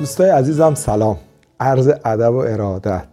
دوستای عزیزم سلام، عرض ادب و ارادت.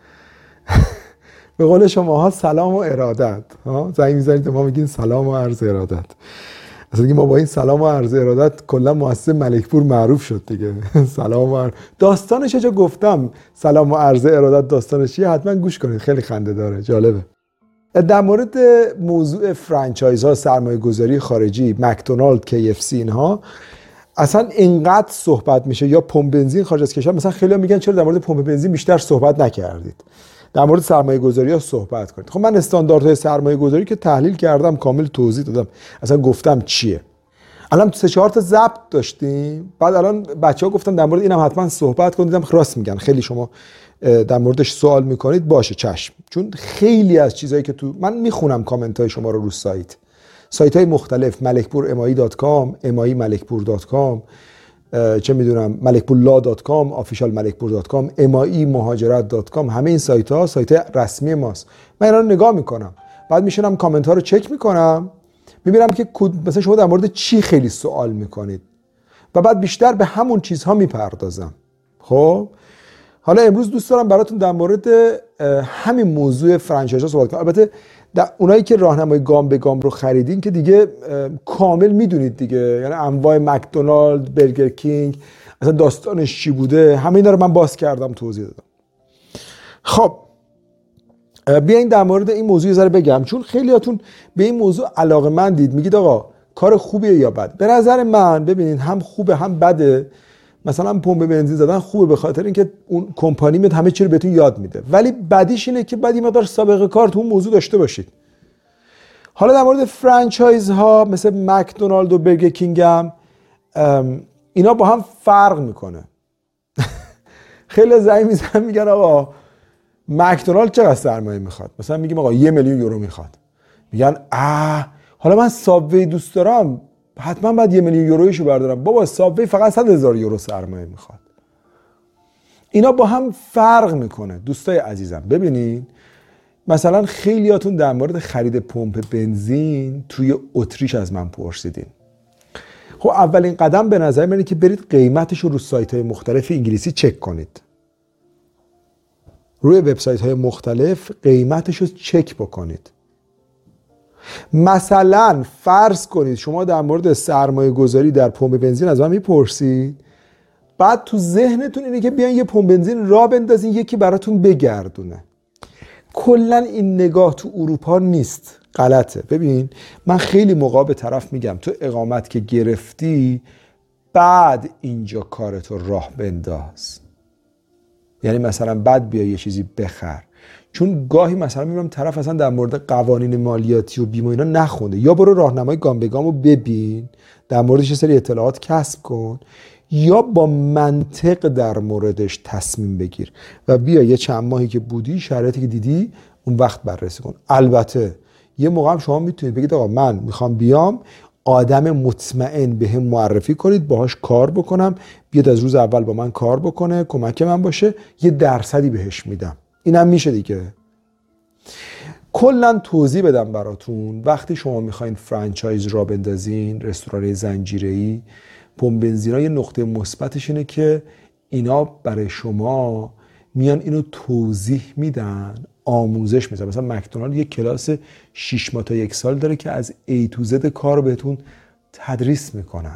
به قول شماها سلام و ارادت. زنگ میزنید ما میگین سلام و عرض ارادت. اصلا دیگه ما با این سلام و عرض ارادت کلا مؤسسه ملکپور معروف شد دیگه. سلام و داستانش چه گفتم، سلام و عرض ارادت داستانش چیه؟ حتما گوش کنید، خیلی خنده داره، جالبه. در مورد موضوع فرانچایزها، سرمایه گذاری خارجی، مکدونالد، KFC اینها اصلا اینقدر صحبت میشه، یا پمپ بنزین خارج از کشور. مثلا خیلی‌ها میگن چرا در مورد پمپ بنزین بیشتر صحبت نکردید، در مورد سرمایه گذاری ها صحبت کنید. خب من استانداردهای سرمایه گذاری که تحلیل کردم، کامل توضیح دادم، اصلا گفتم چیه. الان 3-4 تا ضبط داشتیم، بعد الان بچه‌ها گفتن در مورد اینم حتما صحبت کنید. دیدم راست میگن، خیلی شما در موردش سوال میکنید، باشه چشم. چون خیلی از چیزایی که تو من میخونم کامنت های شما رو سایت های مختلف، malekpur.com، malekpur.com، چه میدونم malekpurlaw.com، officialmalekpur.com، maimuhajirat.com، همه این سایت ها رسمی ماست. من اینا رو نگاه میکنم، بعد میشینم کامنت ها رو چک میکنم، میبینم که مثلا شما در مورد چی خیلی سوال میکنید و بعد بیشتر به همون چیزها میپردازم. خب حالا امروز دوست دارم براتون در مورد همین موضوع فرانچایزها صحبت کنم. البته اونایی که راهنمای گام به گام رو خریدین که دیگه کامل میدونید دیگه، یعنی انواع مکدونالد، برگر کینگ، اصلا داستانش چی بوده، همه اینا رو من باز کردم، توضیح دادم. خب بیاین در مورد این موضوع یه ذره بگم، چون خیلیاتون به این موضوع علاقه‌مندید، میگید آقا کار خوبیه یا بد. به نظر من ببینید هم خوبه هم بده. مثلا پمپ بنزین زدن خوبه به خاطر اینکه اون کمپانی میاد همه چی رو بهتون یاد میده، ولی بدیش اینه که بعد این مقدار سابقه کار تو اون موضوع داشته باشید. حالا در مورد فرانچایز ها مثل مکدونالد و برگر کینگ هم اینا با هم فرق میکنه. خیلی زنگ میزنن میگن آقا مکدونالد چقدر سرمایه میخواد؟ مثلا میگیم آقا 1 میلیون یورو میخواد. میگن حالا من سابوی دوست دارم، حتما باید 1 میلیون یورویشو بردارم. بابا سابوی فقط 100,000 یورو سرمایه میخواد. اینا با هم فرق میکنه دوستای عزیزم. ببینید مثلا خیلیاتون در مورد خرید پمپ بنزین توی اتریش از من پرسیدین. خب اولین قدم به نظر من اینه که برید قیمتش رو سایت‌های مختلف انگلیسی چک کنید. روی وبسایت‌های مختلف قیمتش رو چک بکنید. مثلا فرض کنید شما در مورد سرمایه گذاری در پمپ بنزین از من میپرسید، بعد تو ذهنتون اینه که بیان یه پمپ بنزین راه بندازین یکی براتون بگردونه. کلا این نگاه تو اروپا نیست، غلطه. ببین من خیلی موقع به طرف میگم تو اقامت که گرفتی بعد اینجا کارتو راه بنداز، یعنی مثلا بعد بیا یه چیزی بخر. چون گاهی مثلا میبینم طرف اصلا در مورد قوانین مالیاتی و بیمه اینا نخونده. یا برو راهنمای گام به گامو ببین، در موردش یه سری اطلاعات کسب کن، یا با منطق در موردش تصمیم بگیر و بیا یه چند ماهی که بودی، شرایطی که دیدی، اون وقت بررسی کن. البته یه موقع هم شما میتونید بگید آقا من میخوام بیام آدم مطمئن بهم معرفی کنید، باهاش کار بکنم، بیاد از روز اول با من کار بکنه، کمک من باشه، یه درصدی بهش میدم. اینم میشه دیگه. کلا توضیح بدم براتون، وقتی شما میخواین فرانچایز را بندازین، رستوران زنجیره‌ای، پمپ بنزینا، یه نقطه مثبتش اینه که اینا برای شما میان اینو توضیح میدن، آموزش میدن. مثلا مکدونالد یه کلاس 6 ماه تا 1 سال داره که از A to Z کار بهتون تدریس میکنن.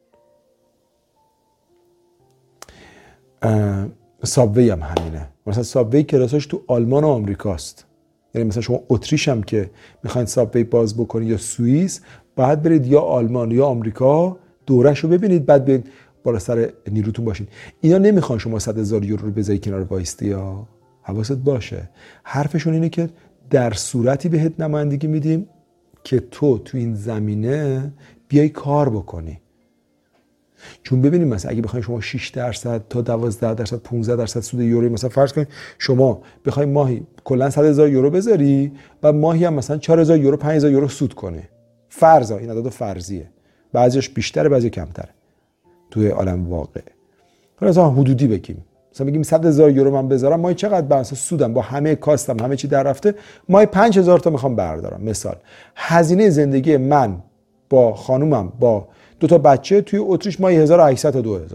سابوی هم همینه. مثلا سابوی کلاساش تو آلمان و آمریکاست. یعنی مثلا شما اتریش هم که میخواین سابوی باز بکنید یا سوئیس، باید برید یا آلمان یا آمریکا دوره‌شو ببینید، بعد برید بالا سر نیروتون باشین. اینا نمیخوان شما 100,000 یورو رو بذاری کنار وایستی، یا حواست باشه. حرفشون اینه که در صورتی بهت نمایندگی میدیم که تو این زمینه بیای کار بکنی. چون ببینید مثلا اگه بخواید شما 6% تا 12%، 15% سود یورویی، مثلا فرض کنید شما بخواید ماهی کلا 100,000 یورو بذاری و ماهی هم مثلا 4,000 یورو 5,000 یورو سود کنی، فرضا این عدد فرضیه، بعضیش بیشتره بعضی کمتره توی عالم واقع. مثلا حدودی بگیم، مثلا بگیم 100,000 یورو من بذارم، ماهی چقدر به اساس سودم با همه کاستم همه چی در رفته ماهی 5,000 تا میخوام بردارم. مثال هزینه زندگی من با خانومم با 2 تا بچه توی اتریش ماهی 1,800 تا 2,000 تا.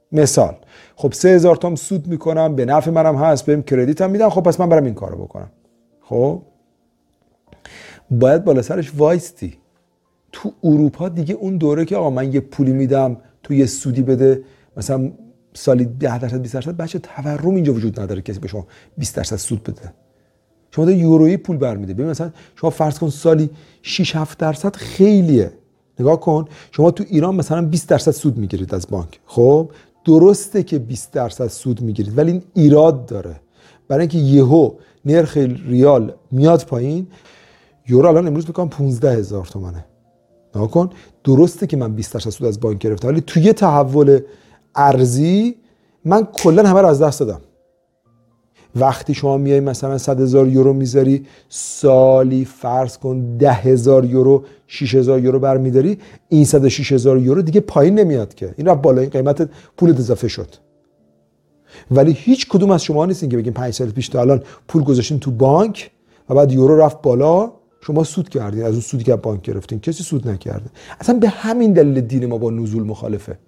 مثال خب 3000 تومان سود میکنم، به نفع منم هست، بهم کردیت هم میدن، خب پس من برم این کارو بکنم. خب باید بالا سرش وایستی. تو اروپا دیگه اون دوره که آقا من یه پولی میدم تو یه سودی بده، مثلا سالی 10% 20%، بچه تورم اینجا وجود نداره کسی به شما 20% سود بده. شما داری یورویی پول برمیده. ببین مثلا شما فرض کن سالی 6-7% خیلیه. نگاه کن شما تو ایران مثلا 20% سود میگیرید از بانک. خب درسته که 20% سود میگیرید، ولی این ایراد داره. برای اینکه یهو نرخ ریال میاد پایین، یورو الان امروز میگم 15000 تومانه. نگاه کن درسته که من 20% سود از بانک گرفتم، ولی توی تحول ارزی من کلا همه رو از دست دادم. وقتی شما میای مثلا 100,000 یورو میذاری، سالی فرض کن 10,000 یورو 6,000 یورو برمیداری، این 106,000 یورو دیگه پایین نمیاد که، این رفت بالا، این قیمت پول اضافه شد. ولی هیچ کدوم از شما نیستین که بگین 5 سال پیش تا الان پول گذاشتین تو بانک و بعد یورو رفت بالا شما سود کردین از اون سودی که بانک گرفتین. کسی سود نکرده. اصلا به همین دلیل دین ما با نزول مخالفه،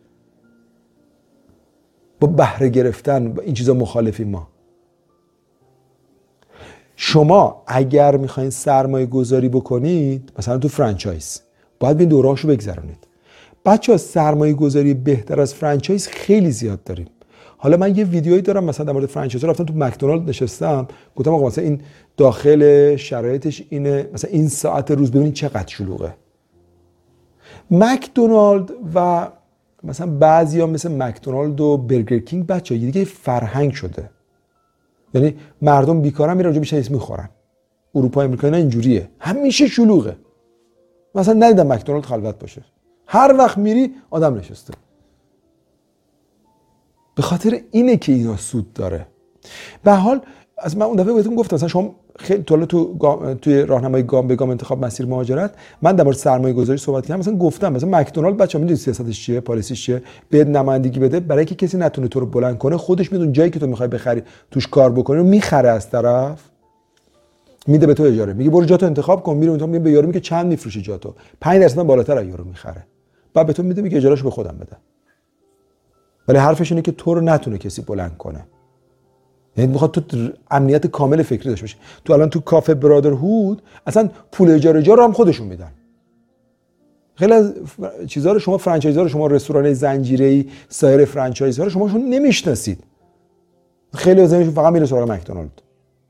با بهره گرفتن، با این چیزا مخالفیم ما. شما اگر میخواین سرمایه گذاری بکنید مثلا تو فرانچایز، باید به این دورهاشو بگذرونید. بچه‌ها سرمایه گذاری بهتر از فرانچایز خیلی زیاد داریم. حالا من یه ویدیویی دارم مثلا در مورد فرانچایز، رفتم تو مکدونالد نشستم، گفتم آقا مثلا این داخل شرایطش اینه، مثلا این ساعت روز ببینید چقدر شلوغه. مکدونالد و مثلا بعضیا مثل مکدونالد و برگر کینگ بچه‌ها دیگه فرهنگ شده. یعنی مردم بیکارن میرن اونجا میشن میخورن. اروپا امریکا نه اینجوریه، همیشه شلوغه. مثلا ندیدم مکدونالد خلوت باشه، هر وقت میری آدم نشسته. به خاطر اینه که اینا سود داره. به حال از من اون دفعه بهتون گفتم مثلا شما خیلی توی راهنمای گام به گام انتخاب مسیر مهاجرت من در مورد سرمایه گذاری صحبت کردم. مثلا گفتم مثلا مکدونالد بچه‌ها میدونید سیاستش چیه، پالیسیش چیه؟ بهت نمایندگی بده برای اینکه کسی نتونه تو رو بلند کنه، خودش میدونه جایی که تو میخوای بخری توش کار بکنی رو میخره، از طرف میده به تو اجاره، میگه برو جاتو انتخاب کن، میره اونجا میگه به یارو میگه چند میفروشی جاتو، 5% بالاتر از یارو میخره، بعد به تو میده میگه اجارهشو به خودم بده. ولی حرفش اینه که تو رو نتونه کسی بلند کنه. یعنی میخواد تو امنیت کامل فکری داشته باشی. تو الان تو کافه برادرهود اصلا پول اجاره رو هم خودشون میدن. خیلی از چیزا رو شما فرانچایزا رو، شما رستوران زنجیره‌ای، سایر فرانچایزها رو شما نمیشناسید. خیلی از اینشون فقط میره سراغ مکدونالد.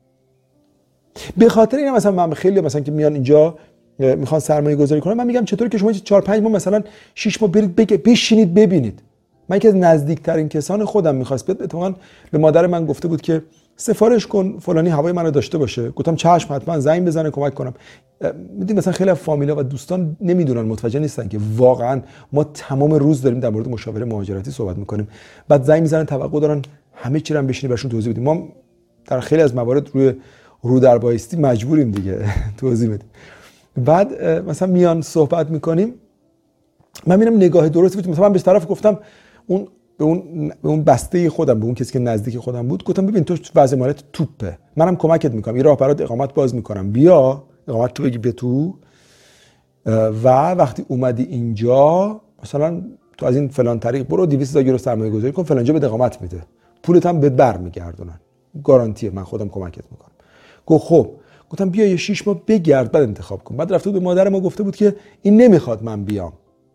به خاطر اینه مثلا من خیلی مثلا که میان اینجا میخوان سرمایه گذاری کنن، من میگم چطوری که شما 4-5 ماه مثلا 6 ماه برید بشینید ببینید. من یکی از نزدیکترین کسان خودم می‌خواست بیاد، اتفاقا به مادر من گفته بود که سفارش کن فلانی هوای منو داشته باشه. گفتم چشم، حتما زنگ بزنه کمک کنم. میدونید مثلا خیلی از فامیلا و دوستان نمیدونن، متوجه نیستن که واقعا ما تمام روز داریم در مورد مشاوره مهاجرتی صحبت میکنیم، بعد زنگ میزنن توقع دارن همه چی رو بشینی براشون توضیح بدیم. ما در خیلی از موارد رو در بایستی مجبوریم دیگه توضیح بدیم. بعد مثلا میان صحبت میکنیم، من میرم نگاه درستی بود، مثلا من به طرف گفتم به اون بسته خودم، به اون کسی که نزدیک خودم بود، گفتم ببین تو وضع مالت توپه، منم کمکت میکنم، این راه برات اقامت باز میکنم، بیا اقامت تو بگی به تو، و وقتی اومدی اینجا مثلا تو از این فلان طریق برو 200,000 یورو سرمایه گذاری کن، فلان جا به اقامت میده، پولت هم به برمیگردونن، گارانتیه، من خودم کمکت میکنم. گفت خب. گفتم بیا یه 6 ماه بگرد بعد انتخاب کن. بعد رفته بود به مادر ما گفته بود که این نمیخواد من بیام.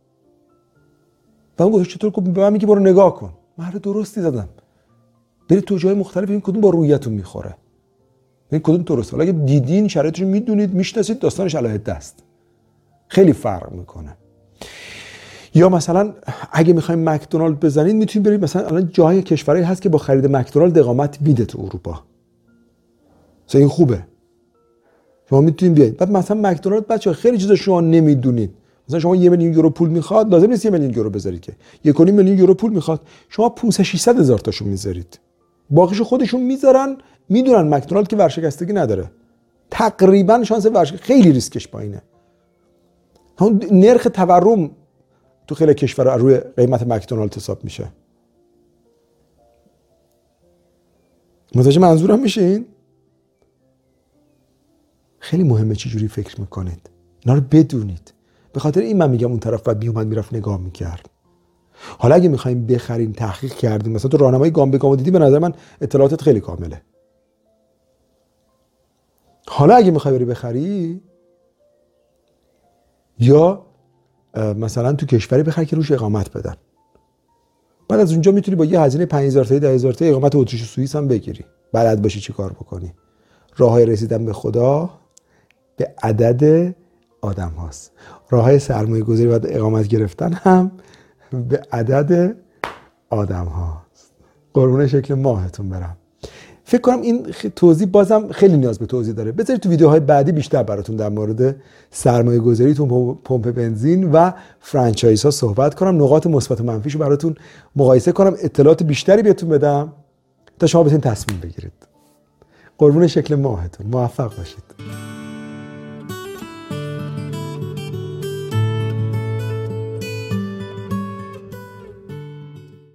و اون گفت چطور؟ به من میگه برو نگاه کن. من حرف درستی زدم. برید تو جای مختلف ببین کدوم با رویتون میخوره. ببین کدوم درسته. حالا اگه دیدین شرایطش رو میدونید، میشناسید، داستانش علیه دست. خیلی فرق میکنه. یا مثلا اگه میخوایم مکدونالد بزنید میتونید برید مثلا الان جای کشورایی هست که با خرید مکدونالد اقامت میده تو اروپا. مثلا این خوبه. شما میتونید بیاید. بعد مثلا مکدونالد بچه‌ها خیلی چیزا شما نمیدونید. مثلا شما 1,000,000 یورو پول میخواد، لازم نیست 1,000,000 یورو بذارید که 1,500,000 یورو پول میخواد، شما 500-600 تاشو میذارید، باقیشو خودشون میذارن. میدونن مکدونالد که ورشکستگی نداره، تقریبا شانس خیلی ریسکش پایینه. همون نرخ تورم تو خیلی کشورها روی قیمت مکدونالد حساب میشه. متوجه منظورم میشین؟ خیلی مهمه چه جوری فکر میکنید، اینا رو بدونید. به خاطر این من میگم اون طرف بعد میومد میرفت نگاه میکرد. حالا اگه میخوایم بخریم، تحقیق کردیم، مثلا تو راهنمای گام به گام دیدی، به نظر من اطلاعاتت خیلی کامله. حالا اگه میخوای بری بخری، یا مثلا تو کشوری بخری که روش اقامت بدن، بعد از اونجا میتونی با یه هزینه 5000 تا 10000 تا اقامت اتریش و سوئیس هم بگیری، بلد باشی چی کار بکنی. راههای رسیدن به خدا به عدد آدم هاست. راههای سرمایه گذاری و اقامت گرفتن هم به عدد آدم هاست. قربون شکل ماهتون برم. فکر کنم این توضیح بازم خیلی نیاز به توضیح داره. بذارید تو ویدیوهای بعدی بیشتر براتون در مورد سرمایه گذاری تو پمپ بنزین و فرانچایز ها صحبت کنم، نقاط مثبت و منفیشو براتون مقایسه کنم، اطلاعات بیشتری بهتون بدم تا شما بتونید تصمیم بگیرید. قربون شکل ماهتون، موفق باشید.